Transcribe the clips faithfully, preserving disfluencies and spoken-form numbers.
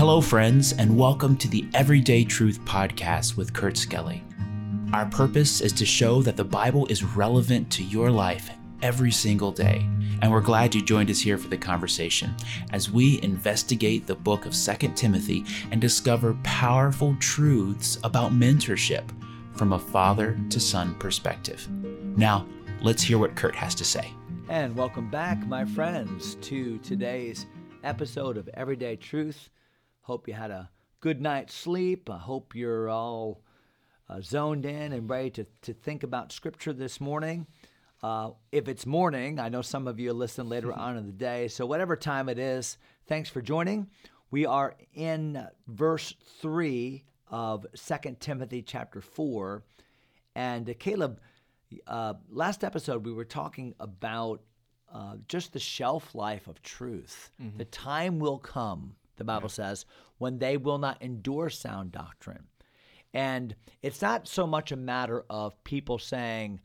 Hello, friends, and welcome to the Everyday Truth Podcast with Kurt Skelly. Our purpose is to show that the Bible is relevant to your life every single day, and we're glad you joined us here for the conversation as we investigate the book of Second Timothy and discover powerful truths about mentorship from a father to son perspective. Now, let's hear what Kurt has to say. And welcome back, my friends, to today's episode of Everyday Truth. Hope you had a good night's sleep. I hope you're all uh, zoned in and ready to, to think about Scripture this morning. Uh, if it's morning, I know some of you listen later on in the day, so whatever time it is, thanks for joining. We are in verse three of Second Timothy chapter four. And uh, Caleb, uh, last episode we were talking about uh, just the shelf life of truth. Mm-hmm. The time will come, the Bible yeah. says, when they will not endure sound doctrine. And it's not so much a matter of people saying,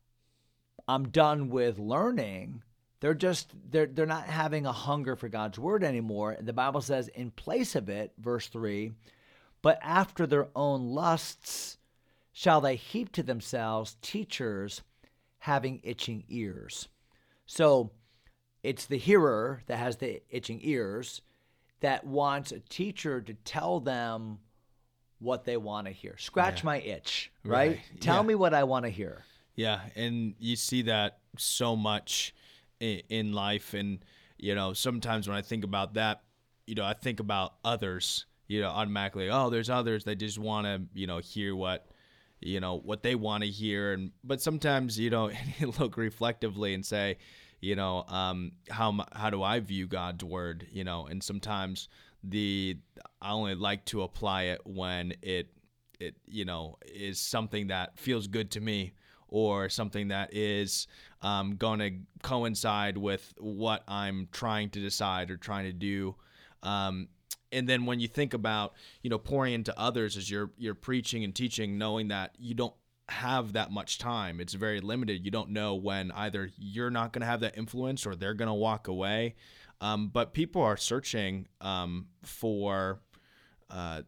I'm done with learning. They're just, they're, they're not having a hunger for God's word anymore. The Bible says in place of it, verse three, but after their own lusts shall they heap to themselves teachers having itching ears. So it's the hearer that has the itching ears that wants a teacher to tell them what they want to hear. Scratch yeah. my itch, right? right. Tell yeah. me what I want to hear. Yeah, and you see that so much in, in life. And, you know, sometimes when I think about that, you know, I think about others, you know, automatically, oh, there's others that just want to, you know, hear what, you know, what they want to hear. And but sometimes, you know, look reflectively and say, you know, um, how how do I view God's word, you know, and sometimes the I only like to apply it when it, it you know, is something that feels good to me, or something that is um, going to coincide with what I'm trying to decide or trying to do. Um, and then when you think about, you know, pouring into others as you're you're preaching and teaching, knowing that you don't have that much time, it's very limited. You don't know when either you're not going to have that influence or they're going to walk away. Um, but people are searching um, for uh,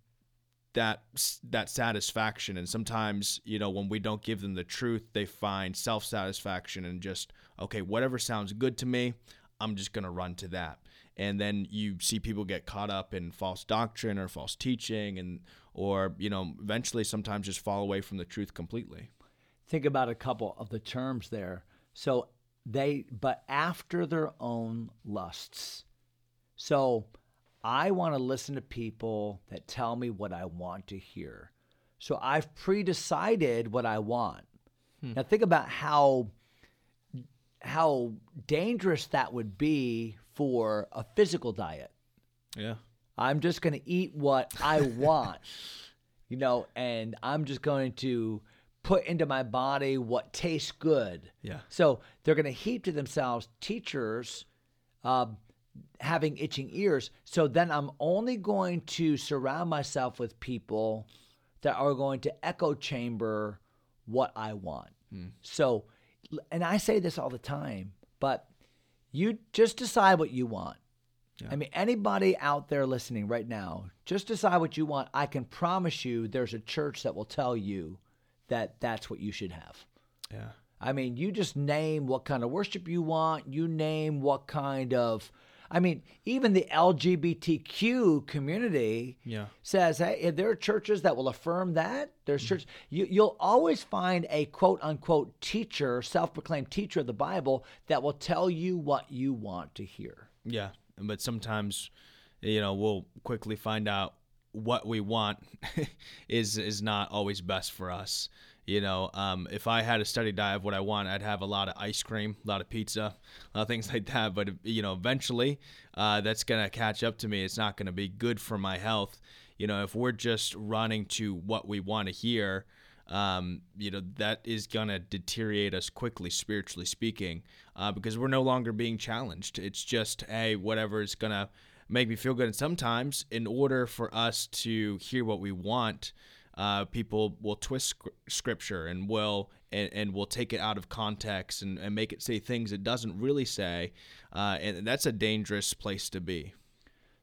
that that satisfaction, and sometimes, you know, when we don't give them the truth, they find self-satisfaction and just, okay, whatever sounds good to me, I'm just going to run to that. And then you see people get caught up in false doctrine or false teaching, and or, you know, eventually sometimes just fall away from the truth completely. Think about a couple of the terms there. So they, but after their own lusts. So I want to listen to people that tell me what I want to hear. So I've pre-decided what I want. Hmm. Now think about how how dangerous that would be for a physical diet. Yeah. I'm just going to eat what I want, you know, and I'm just going to put into my body what tastes good. Yeah. So they're going to heap to themselves teachers uh, having itching ears. So then I'm only going to surround myself with people that are going to echo chamber what I want. Hmm. So, and I say this all the time, but you just decide what you want. Yeah. I mean, anybody out there listening right now, just decide what you want. I can promise you there's a church that will tell you that that's what you should have. Yeah. I mean, you just name what kind of worship you want. You name what kind of, I mean, even the L G B T Q community yeah. says, hey, if there are churches that will affirm that, there's mm-hmm. church. You, you'll always find a quote unquote teacher, self-proclaimed teacher of the Bible that will tell you what you want to hear. Yeah. But sometimes, you know, we'll quickly find out what we want is is not always best for us. You know, um, if I had a study diet of what I want, I'd have a lot of ice cream, a lot of pizza, a lot of things like that. But, you know, eventually uh, that's going to catch up to me. It's not going to be good for my health. You know, if we're just running to what we want to hear, um, you know, that is going to deteriorate us quickly, spiritually speaking, uh, because we're no longer being challenged. It's just, hey, whatever is going to make me feel good. And sometimes in order for us to hear what we want, uh, people will twist scripture and will and, and will take it out of context and, and make it say things it doesn't really say. Uh, and that's a dangerous place to be.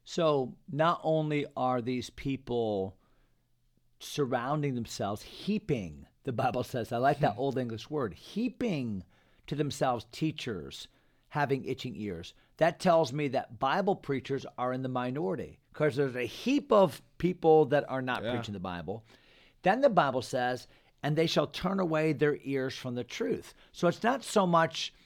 So not only are these people surrounding themselves, heaping, the Bible says, I like that old English word, heaping to themselves teachers having itching ears. That tells me that Bible preachers are in the minority because there's a heap of people that are not Yeah. preaching the Bible. Then the Bible says, and they shall turn away their ears from the truth. So it's not so much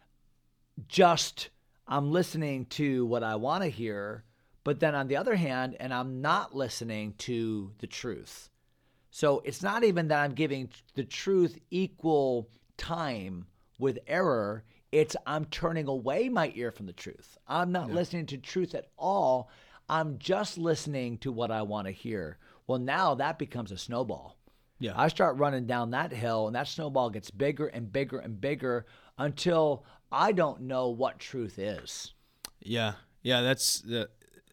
just I'm listening to what I want to hear, but then on the other hand, and I'm not listening to the truth. So it's not even that I'm giving the truth equal time with error. It's I'm turning away my ear from the truth. I'm not Yeah. listening to truth at all. I'm just listening to what I want to hear. Well, now that becomes a snowball. Yeah. I start running down that hill, and that snowball gets bigger and bigger and bigger until I don't know what truth is. Yeah, yeah, that's the.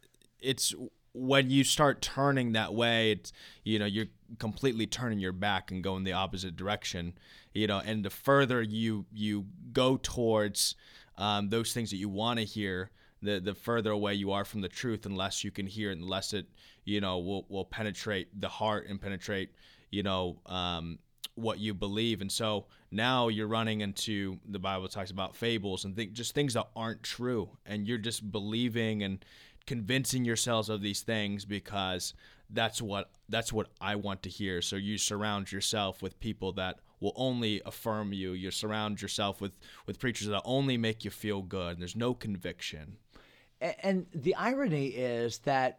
It's when you start turning that way. It's you know you're completely turning your back and going the opposite direction. You know, and the further you you go towards um, those things that you want to hear, the the further away you are from the truth, and less you can hear, and less it you know will will penetrate the heart and penetrate you know um, what you believe. And so now you're running into, the Bible talks about fables and th- just things that aren't true, and you're just believing and convincing yourselves of these things because that's what that's what I want to hear. So you surround yourself with people that will only affirm you. You surround yourself with with preachers that only make you feel good. There's no conviction. A- And the irony is that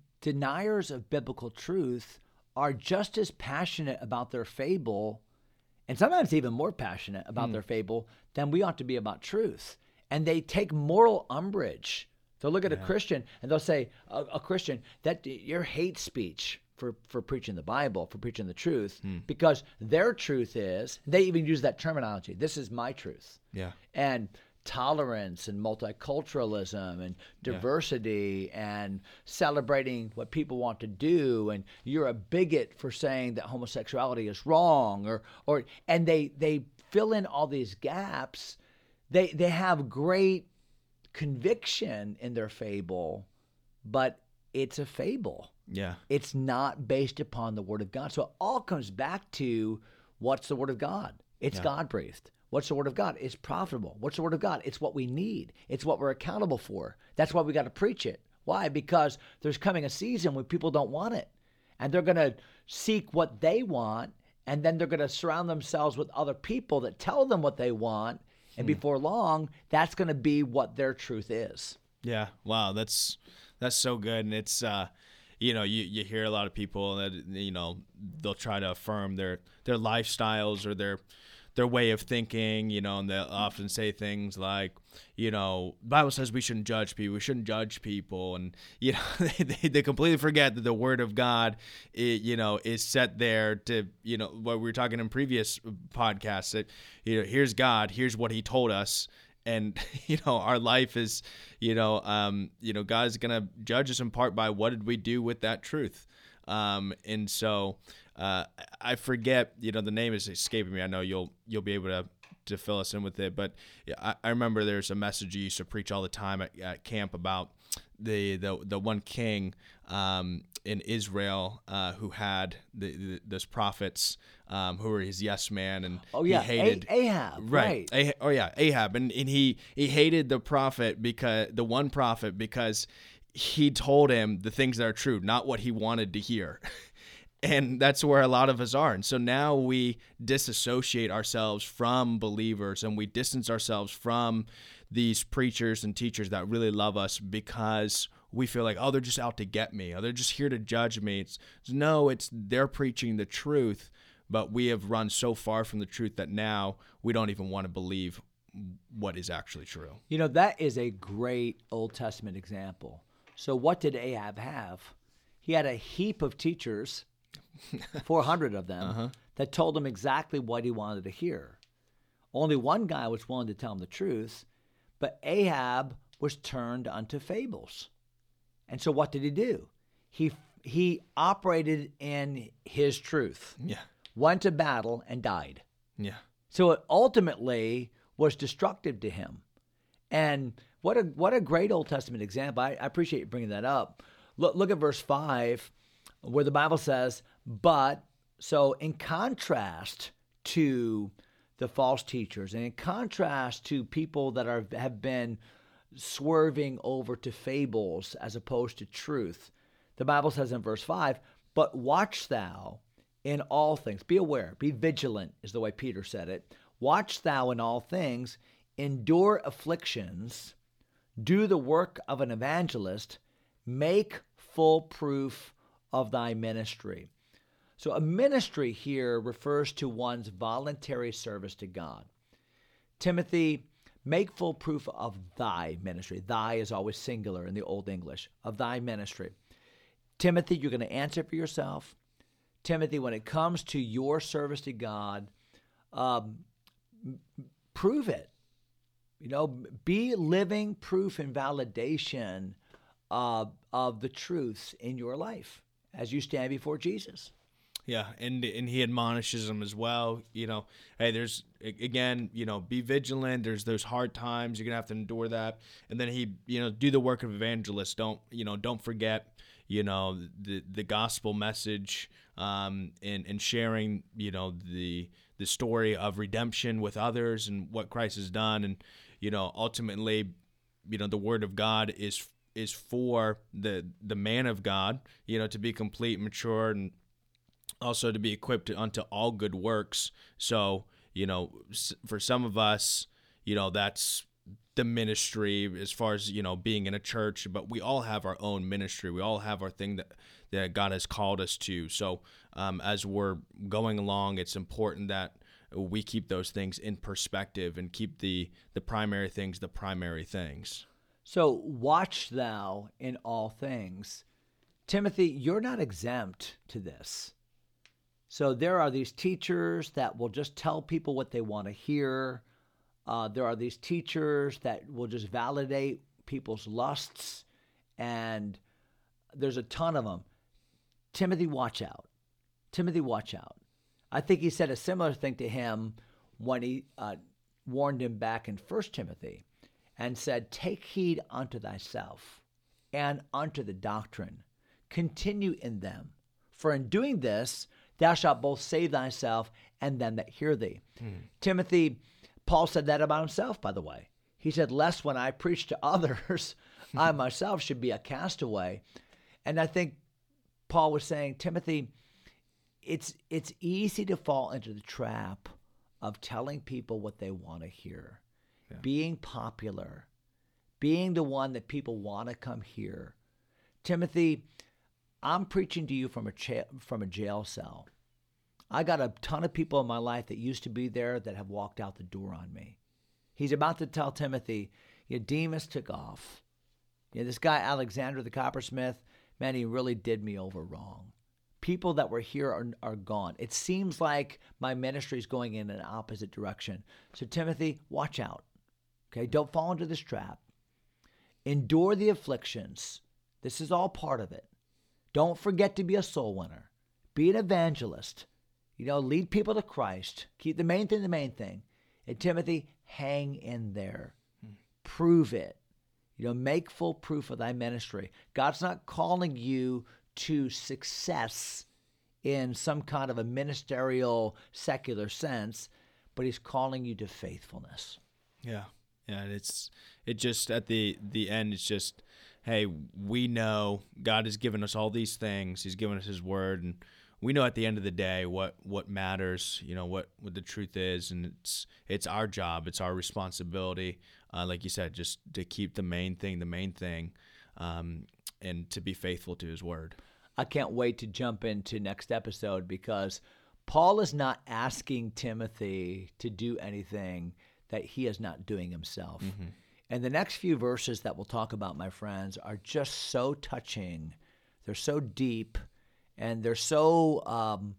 deniers of biblical truth are just as passionate about their fable, and sometimes even more passionate about their fable than we ought to be about truth. And they take moral umbrage. They'll look at a Christian and they'll say, a, a Christian, that your hate speech for, for preaching the Bible, for preaching the truth, because their truth is, they even use that terminology, this is my truth. Yeah. And tolerance and multiculturalism and diversity and celebrating what people want to do, and you're a bigot for saying that homosexuality is wrong, or or and they they fill in all these gaps. They they have great conviction in their fable, but it's a fable. Yeah. It's not based upon the Word of God. So it all comes back to, what's the Word of God? It's Yeah. God-breathed. What's the Word of God? It's profitable. What's the Word of God? It's what we need. It's what we're accountable for. That's why we got to preach it. Why? Because there's coming a season when people don't want it. And they're going to seek what they want, and then they're going to surround themselves with other people that tell them what they want. And before long, that's going to be what their truth is. Yeah. Wow. That's that's so good. And it's uh you know, you, you hear a lot of people that, you know, they'll try to affirm their, their lifestyles or their their way of thinking, you know, and they'll often say things like, you know, the Bible says we shouldn't judge people. We shouldn't judge people. And, you know, they, they completely forget that the Word of God, it, you know, is set there to, you know, what we were talking in previous podcasts, that, you know, here's God, here's what he told us. And, you know, our life is, you know, um, you know, God is going to judge us in part by what did we do with that truth. Um, and so uh, I forget, you know, the name is escaping me. I know you'll you'll be able to to fill us in with it. But I, I remember there's a message you used to preach all the time at, at camp about the the the one king um, in Israel uh, who had the, the those prophets um, who were his yes man, and Oh, yeah, he hated A- Ahab, right. Ah- oh yeah, Ahab, and and he he hated the prophet because the one prophet because he told him the things that are true, not what he wanted to hear. And that's where a lot of us are. And so now we disassociate ourselves from believers, and we distance ourselves from these preachers and teachers that really love us because we feel like, oh, they're just out to get me. Oh, they're just here to judge me. It's, no, it's they're preaching the truth, but we have run so far from the truth that now we don't even want to believe what is actually true. You know, that is a great Old Testament example. So what did Ahab have? He had a heap of teachers, four hundred of them, uh-huh. that told him exactly what he wanted to hear. Only one guy was willing to tell him the truth, but Ahab was turned unto fables. And so what did he do? He he operated in his truth, Yeah. went to battle, and died. Yeah. So it ultimately was destructive to him. And What a what a great Old Testament example. I, I appreciate you bringing that up. Look, look at verse five, where the Bible says, but, so in contrast to the false teachers, and in contrast to people that are have been swerving over to fables as opposed to truth, the Bible says in verse five, but watch thou in all things. Be aware, be vigilant, is the way Peter said it. Watch thou in all things, endure afflictions, do the work of an evangelist, make full proof of thy ministry. So a ministry here refers to one's voluntary service to God. Timothy, make full proof of thy ministry. Thy is always singular in the Old English, of thy ministry. Timothy, you're going to answer for yourself. Timothy, when it comes to your service to God, um, prove it. You know, be living proof and validation of, of the truths in your life as you stand before Jesus. Yeah, and and he admonishes them as well. You know, hey, there's, again, you know, be vigilant. There's those hard times. You're going to have to endure that. And then he, you know, do the work of evangelist. Don't, you know, don't forget, you know, the the gospel message, um, and, and sharing, you know, the the story of redemption with others and what Christ has done. And, you know, ultimately, you know, the word of God is is for the the man of God, you know, to be complete, mature, and also to be equipped unto all good works. So, you know, for some of us, you know, that's the ministry as far as, you know, being in a church, but we all have our own ministry. We all have our thing that, that God has called us to. So um, as we're going along, it's important that we keep those things in perspective and keep the, the primary things, the primary things. So watch thou in all things. Timothy, you're not exempt to this. So there are these teachers that will just tell people what they want to hear. Uh, there are these teachers that will just validate people's lusts, and there's a ton of them. Timothy, watch out. Timothy, watch out. I think he said a similar thing to him when he uh, warned him back in First Timothy and said, take heed unto thyself and unto the doctrine. Continue in them. For in doing this, thou shalt both save thyself and them that hear thee. Hmm. Timothy, Paul said that about himself, by the way. He said, lest when I preach to others, I myself should be a castaway. And I think Paul was saying, Timothy, it's it's easy to fall into the trap of telling people what they want to hear, yeah. being popular, being the one that people want to come hear. Timothy, I'm preaching to you from a cha- from a jail cell. I got a ton of people in my life that used to be there that have walked out the door on me. He's about to tell Timothy, yeah, Demas took off. Yeah, this guy Alexander the coppersmith, man, he really did me over wrong. People that were here are, are gone. It seems like my ministry is going in an opposite direction. So Timothy, watch out. Okay, don't fall into this trap. Endure the afflictions. This is all part of it. Don't forget to be a soul winner. Be an evangelist. You know, lead people to Christ. Keep the main thing the main thing. And Timothy, hang in there. Hmm. Prove it. You know, make full proof of thy ministry. God's not calling you to success in some kind of a ministerial, secular sense, but he's calling you to faithfulness. Yeah. Yeah, and it's it just at the the end it's just, hey, we know God has given us all these things. He's given us his word, and we know at the end of the day what, what matters, you know, what, what the truth is, and it's it's our job, it's our responsibility, uh, like you said, just to keep the main thing the main thing, um, and to be faithful to his word. I can't wait to jump into next episode, because Paul is not asking Timothy to do anything that he is not doing himself. Mm-hmm. And the next few verses that we'll talk about, my friends, are just so touching. They're so deep, and they're so um,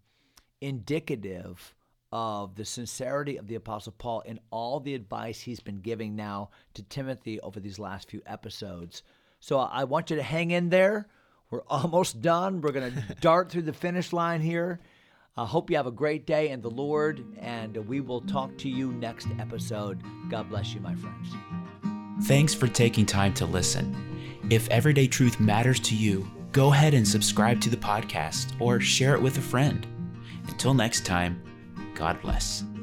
indicative of the sincerity of the Apostle Paul in all the advice he's been giving now to Timothy over these last few episodes. So I want you to hang in there. We're almost done. We're going to dart through the finish line here. I hope you have a great day in the Lord, and we will talk to you next episode. God bless you, my friends. Thanks for taking time to listen. If Everyday Truth matters to you, go ahead and subscribe to the podcast or share it with a friend. Until next time, God bless.